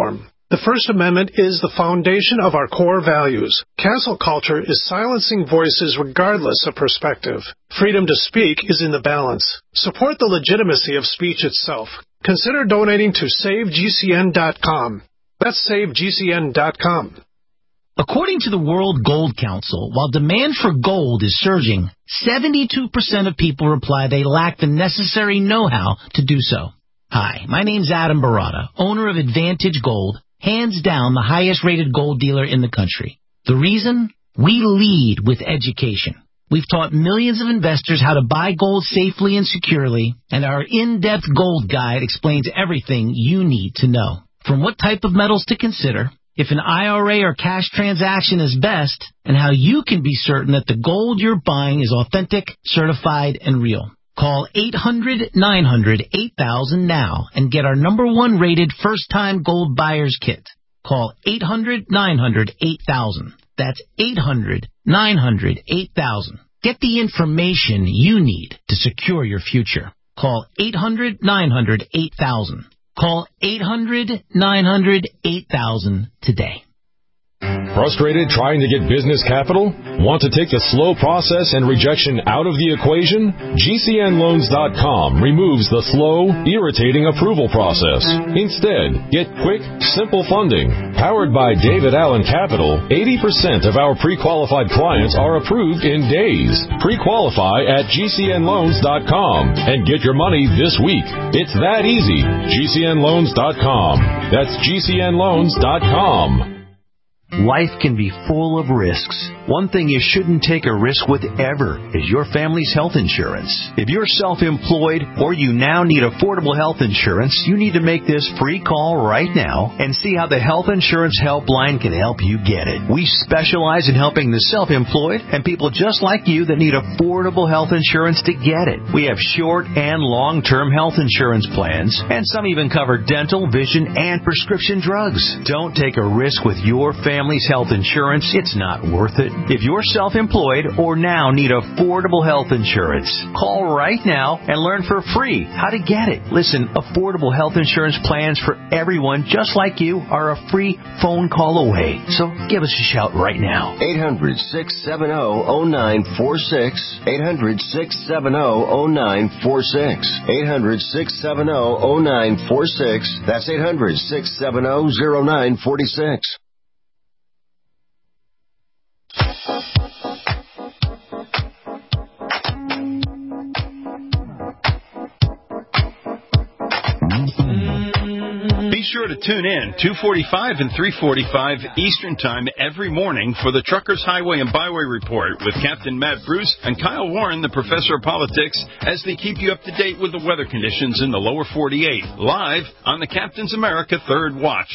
[SPEAKER 18] The First Amendment is the foundation of our core values. Cancel culture is silencing voices regardless of perspective. Freedom to speak is in the balance. Support the legitimacy of speech itself. Consider donating to save G C N dot com. That's save G C N dot com.
[SPEAKER 1] According to the World Gold Council, while demand for gold is surging, seventy-two percent of people reply they lack the necessary know-how to do so. Hi, my name's Adam Barata, owner of Advantage Gold, hands down the highest-rated gold dealer in the country. The reason? We lead with education. We've taught millions of investors how to buy gold safely and securely, and our in-depth gold guide explains everything you need to know. From what type of metals to consider, if an I R A or cash transaction is best, and how you can be certain that the gold you're buying is authentic, certified, and real. Call eight hundred nine hundred eight thousand now and get our number one rated first-time gold buyers kit. Call eight hundred nine hundred eight thousand. That's eight hundred nine hundred eight thousand. Get the information you need to secure your future. Call eight hundred nine hundred eight thousand. Call eight hundred nine hundred eight thousand today.
[SPEAKER 22] Frustrated trying to get business capital? Want to take the slow process and rejection out of the equation? G C N loans dot com removes the slow, irritating approval process. Instead, get quick, simple funding. Powered by David Allen Capital, eighty percent of our pre-qualified clients are approved in days. Pre-qualify at G C N loans dot com and get your money this week. It's that easy. G C N loans dot com. That's G C N loans dot com.
[SPEAKER 23] Life can be full of risks. One thing you shouldn't take a risk with ever is your family's health insurance. If you're self-employed or you now need affordable health insurance, you need to make this free call right now and see how the Health Insurance Helpline can help you get it. We specialize in helping the self-employed and people just like you that need affordable health insurance to get it. We have short and long-term health insurance plans, and some even cover dental, vision, and prescription drugs. Don't take a risk with your family. Family's health insurance, it's not worth it. If you're self-employed or now need affordable health insurance, call right now and learn for free how to get it. Listen, affordable health insurance plans for everyone just like you are a free phone call away. So give us a shout right now.
[SPEAKER 24] eight hundred, six seven zero, zero nine four six. eight hundred, six seven zero, zero nine four six. eight hundred, six seven zero, zero nine four six. That's eight hundred, six seven zero, zero nine four six.
[SPEAKER 7] Be sure to tune in two forty-five and three forty-five Eastern Time every morning for the Truckers Highway and Byway Report with Captain Matt Bruce and Kyle Warren, the Professor of Politics, as they keep you up to date with the weather conditions in the lower forty-eight, live on the Captain's America Third Watch.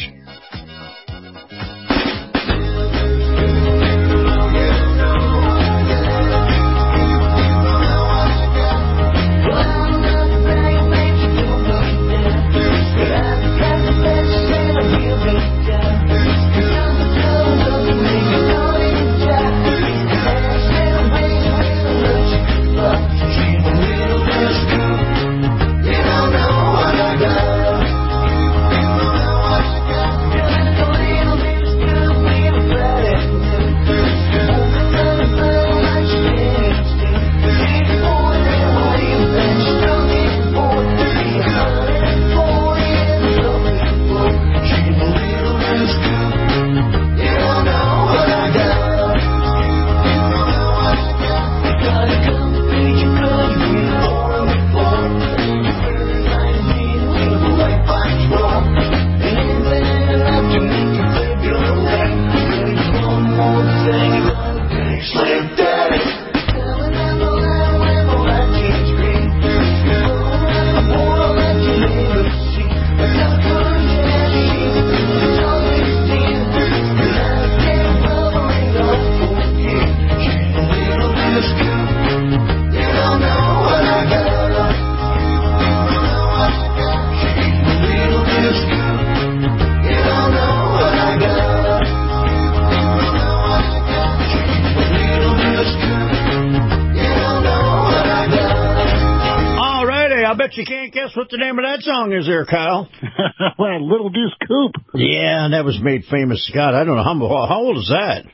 [SPEAKER 5] bet you can't guess what the name of that song is there, Kyle.
[SPEAKER 6] Well, Little Deuce Coupe.
[SPEAKER 5] Yeah, and that was made famous. God, I don't know. How, how old is that?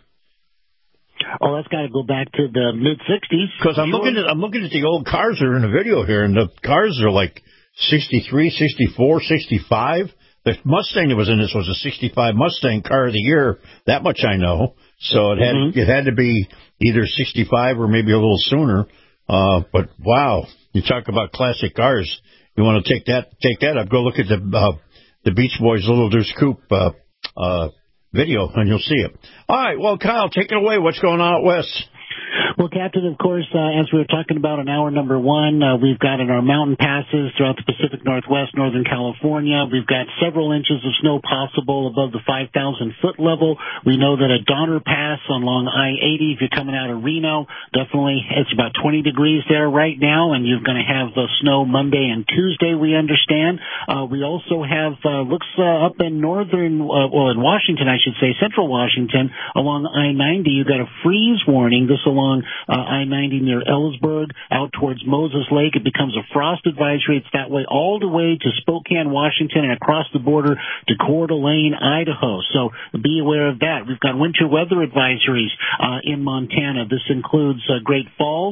[SPEAKER 6] Oh, that's got to go back to the mid-sixties.
[SPEAKER 5] Because I'm,
[SPEAKER 6] sure.
[SPEAKER 5] looking at, I'm looking at the old cars that are in the video here, and the cars are like sixty-three, sixty-four, sixty-five. The Mustang that was in this was a sixty-five Mustang car of the year. That much I know. So it had mm-hmm. it had to be either sixty-five or maybe a little sooner. Uh, but wow, you talk about classic cars. You want to take that take that up? Go look at the uh, the Beach Boys Little Deuce Coupe uh, uh, video, and you'll see it. All right, well, Kyle, take it away. What's going on out west?
[SPEAKER 6] Well, Captain, of course, uh, as we were talking about in hour number one, uh, we've got in our mountain passes throughout the Pacific Northwest, Northern California, we've got several inches of snow possible above the five thousand foot level. We know that at Donner Pass along I eighty, if you're coming out of Reno, definitely it's about twenty degrees there right now, and you're going to have uh, snow Monday and Tuesday, we understand. Uh, we also have, uh, looks uh, up in northern, uh, well, in Washington, I should say, central Washington, along I ninety, you've got a freeze warning. This along uh, I ninety near Ellsberg, out towards Moses Lake. It becomes a frost advisory. It's that way all the way to Spokane, Washington, and across the border to Coeur d'Alene, Idaho. So be aware of that. We've got winter weather advisories uh, in Montana. This includes uh, Great Falls.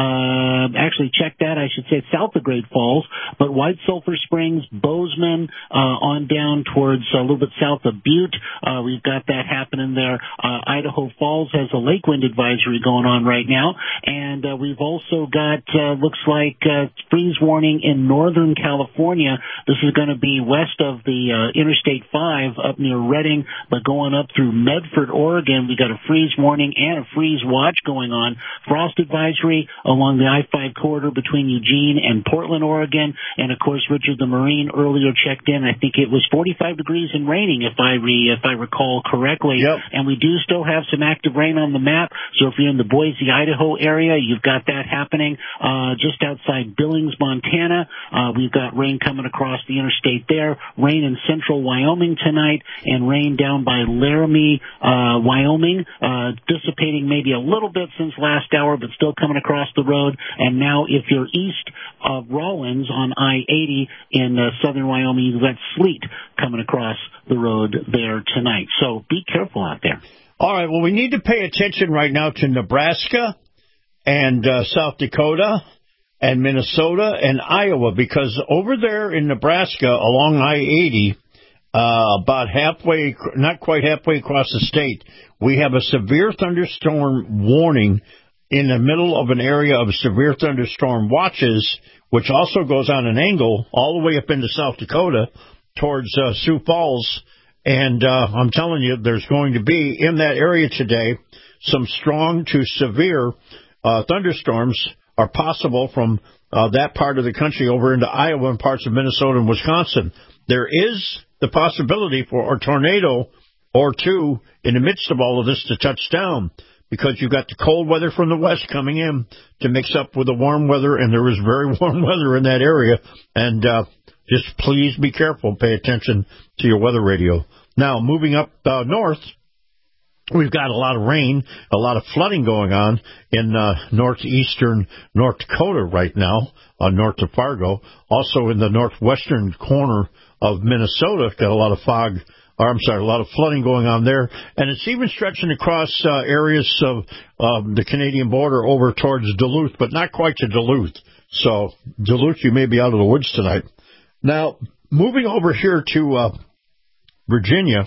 [SPEAKER 6] Uh, actually, check that. I should say south of Great Falls, but White Sulphur Springs, Bozeman, uh, on down towards uh, a little bit south of Butte. Uh, we've got that happening there. Uh, Idaho Falls has a lake wind advisory going on right now, and uh, we've also got uh, looks like uh, freeze warning in Northern California. This is going to be west of the uh, Interstate five up near Redding, but going up through Medford, Oregon. We got a freeze warning and a freeze watch going on. Frost advisory along the I five corridor between Eugene and Portland, Oregon, and of course Richard the Marine earlier checked in. I think it was forty-five degrees and raining, if I re, if I recall correctly.
[SPEAKER 5] Yep.
[SPEAKER 6] And we do still have some active rain on the map. So if you're in the Boise, Idaho area, you've got that happening. Uh, just outside Billings, Montana, uh, we've got rain coming across the interstate there. Rain in central Wyoming tonight, and rain down by Laramie, uh, Wyoming, uh, dissipating maybe a little bit since last hour, but still coming across the road. And now if you're east of Rawlins on I eighty in uh, southern Wyoming, you've got sleet coming across the road there tonight. So be careful out there.
[SPEAKER 5] All right, well, we need to pay attention right now to Nebraska and uh, South Dakota and Minnesota and Iowa, because over there in Nebraska along I eighty, uh, about halfway, not quite halfway across the state, we have a severe thunderstorm warning in the middle of an area of severe thunderstorm watches, which also goes on an angle all the way up into South Dakota towards uh, Sioux Falls. And uh, I'm telling you, there's going to be in that area today some strong to severe uh, thunderstorms are possible from uh, that part of the country over into Iowa and parts of Minnesota and Wisconsin. There is the possibility for a tornado or two in the midst of all of this to touch down, because you've got the cold weather from the west coming in to mix up with the warm weather, and there is very warm weather in that area. And uh, just please be careful. Pay attention to your weather radio. Now, moving up uh, north, we've got a lot of rain, a lot of flooding going on in uh, northeastern North Dakota right now, uh, north of Fargo. Also in the northwestern corner of Minnesota, got a lot of fog. Or, I'm sorry, a lot of flooding going on there. And it's even stretching across uh, areas of uh, the Canadian border over towards Duluth, but not quite to Duluth. So, Duluth, you may be out of the woods tonight. Now, moving over here to uh, Virginia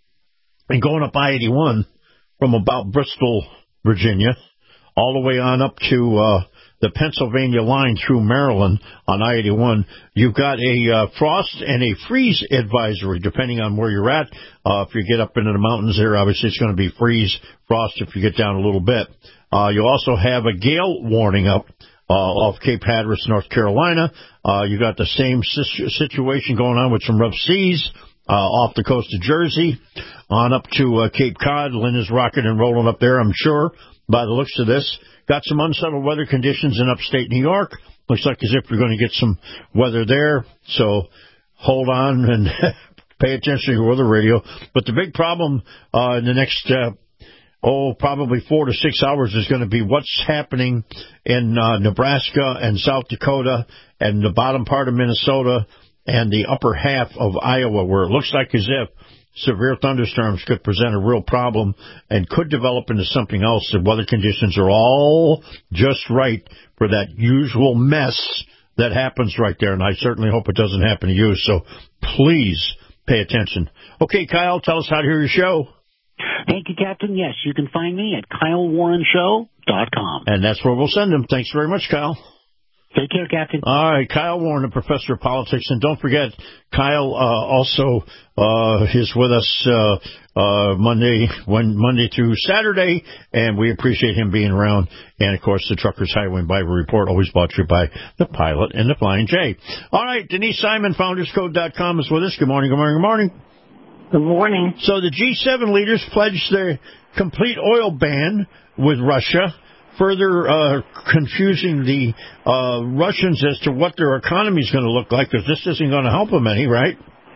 [SPEAKER 5] and going up I eighty-one from about Bristol, Virginia, all the way on up to uh, the Pennsylvania line through Maryland on I eighty-one, you've got a uh, frost and a freeze advisory, depending on where you're at. Uh, if you get up into the mountains there, obviously it's going to be freeze, frost if you get down a little bit. Uh, you also have a gale warning up uh, off Cape Hatteras, North Carolina. Uh, you got the same situation going on with some rough seas uh, off the coast of Jersey on up to uh, Cape Cod. Lynn is rocking and rolling up there, I'm sure, by the looks of this. Got some unsettled weather conditions in upstate New York. Looks like as if you're going to get some weather there. So hold on and pay attention to your weather radio. But the big problem uh, in the next uh, oh, probably four to six hours is going to be what's happening in uh, Nebraska and South Dakota and the bottom part of Minnesota and the upper half of Iowa, where it looks like as if severe thunderstorms could present a real problem and could develop into something else. The weather conditions are all just right for that usual mess that happens right there, and I certainly hope it doesn't happen to you, so please pay attention. Okay, Kyle, tell us how to hear your show.
[SPEAKER 6] Thank you, Captain. Yes, you can find me at kyle warren show dot com.
[SPEAKER 5] And that's where we'll send them. Thanks very much, Kyle.
[SPEAKER 6] Take care, Captain.
[SPEAKER 5] All right, Kyle Warren, the professor of politics. And don't forget, Kyle uh, also uh, is with us uh, uh, Monday when, Monday through Saturday, and we appreciate him being around. And, of course, the Truckers Highway and Bible Report, always brought to you by the Pilot and the Flying J. All right, Denise Simon, founders code dot com is with us. Good morning, good morning, good morning.
[SPEAKER 3] Good morning.
[SPEAKER 5] So the G seven leaders pledged their complete oil ban with Russia, further uh, confusing the uh, Russians as to what their economy is going to look like, because this isn't going to help them any, right?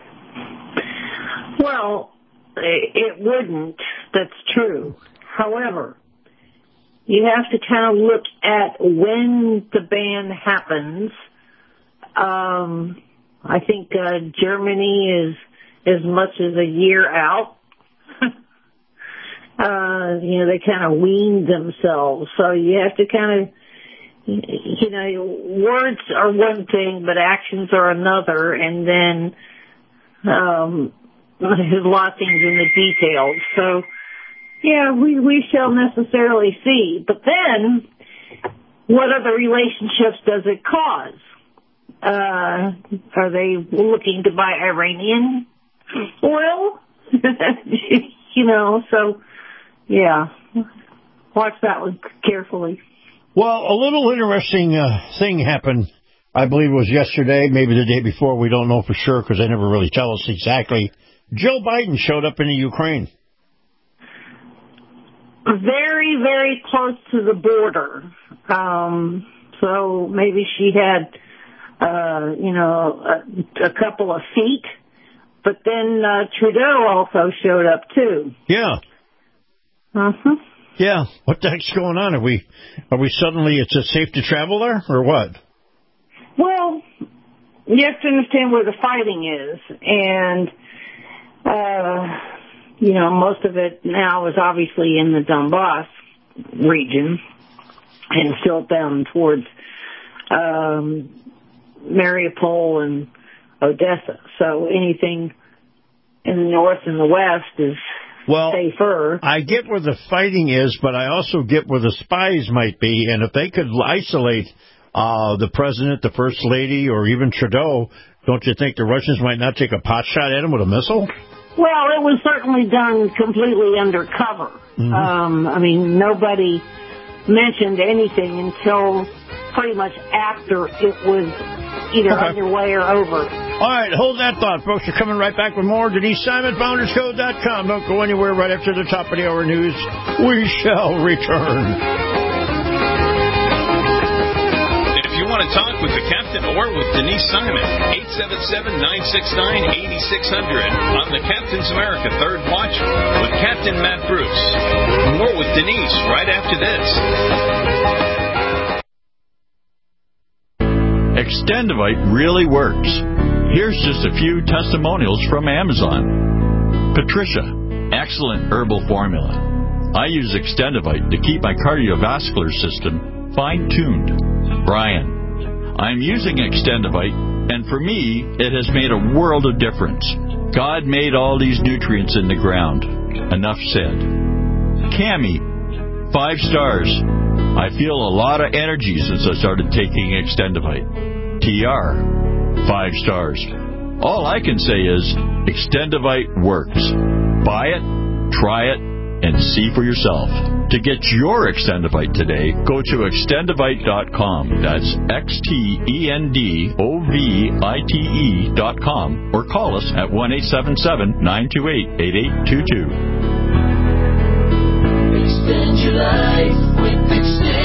[SPEAKER 3] Well, it wouldn't. That's true. However, you have to kind of look at when the ban happens. Um, I think uh, Germany is as much as a year out. Uh, you know, they kind of weaned themselves. So you have to kind of, you know, words are one thing, but actions are another. And then, um, there's a lot of things in the details. So, yeah, we, we shall necessarily see. But then, what other relationships does it cause? Uh, are they looking to buy Iranian oil? You know, so, yeah, watch that one carefully.
[SPEAKER 5] Well, a little interesting uh, thing happened, I believe it was yesterday, maybe the day before. We don't know for sure because they never really tell us exactly. Joe Biden showed up in the Ukraine.
[SPEAKER 3] Very, very close to the border. Um, so maybe she had, uh, you know, a, a couple of feet. But then uh, Trudeau also showed up, too.
[SPEAKER 5] Yeah.
[SPEAKER 3] Uh-huh.
[SPEAKER 5] Yeah. What the heck's going on? Are we, are we suddenly, it's a safe to travel there, or what?
[SPEAKER 3] Well, you have to understand where the fighting is. And, uh, you know, most of it now is obviously in the Donbass region and still down towards um, Mariupol and Odessa. So anything in the north and the west is
[SPEAKER 5] well,
[SPEAKER 3] safer.
[SPEAKER 5] I get where the fighting is, but I also get where the spies might be. And if they could isolate uh, the president, the first lady, or even Trudeau, don't you think the Russians might not take a pot shot at him with a missile?
[SPEAKER 3] Well, it was certainly done completely undercover. Mm-hmm. Um, I mean, nobody mentioned anything until pretty much after it was either okay. underway or over.
[SPEAKER 5] All right, hold that thought, folks. We're coming right back with more. Denise Simon, founders code dot com. Don't go anywhere. Right after the top of the hour news, we shall return.
[SPEAKER 7] If you want to talk with the captain or with Denise Simon, eight seven seven, nine six nine, eight six zero zero on the Captain's America Third Watch with Captain Matt Bruce. More with Denise right after this.
[SPEAKER 4] Extendivite really works. Here's just a few testimonials from Amazon. Patricia, excellent herbal formula. I use Extendivite to keep my cardiovascular system fine-tuned. Brian, I'm using Extendivite, and for me, it has made a world of difference. God made all these nutrients in the ground. Enough said. Cammie, five stars. I feel a lot of energy since I started taking Extendivite. T R, five stars. All I can say is Extendivite works. Buy it, try it, and see for yourself. To get your Extendivite today, go to extendivite dot com. That's X T E N D O V I T E dot com, or call us at one eight seven seven, nine two eight, eight eight two two.
[SPEAKER 8] Extend your life with Extend.